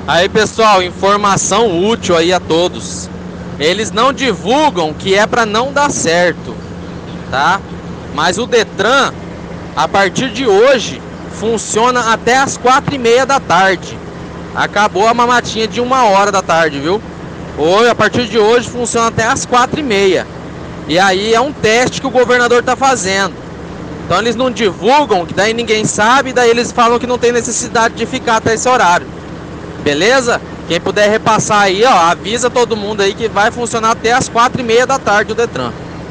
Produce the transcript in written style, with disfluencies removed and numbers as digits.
Aí, pessoal, informação útil aí a todos. Eles não divulgam que é para não dar certo, tá? Mas o Detran, a partir de hoje, funciona até as 4h30 da tarde. Acabou a mamatinha de 1h da tarde, viu? Hoje, a partir de hoje, funciona até as 4h30. E aí é um teste que o governador está fazendo. Então eles não divulgam, que daí ninguém sabe, daí eles falam que não tem necessidade de ficar até esse horário. Beleza? Quem puder repassar aí, ó, avisa todo mundo aí que vai funcionar até as 4h30 da tarde o Detran.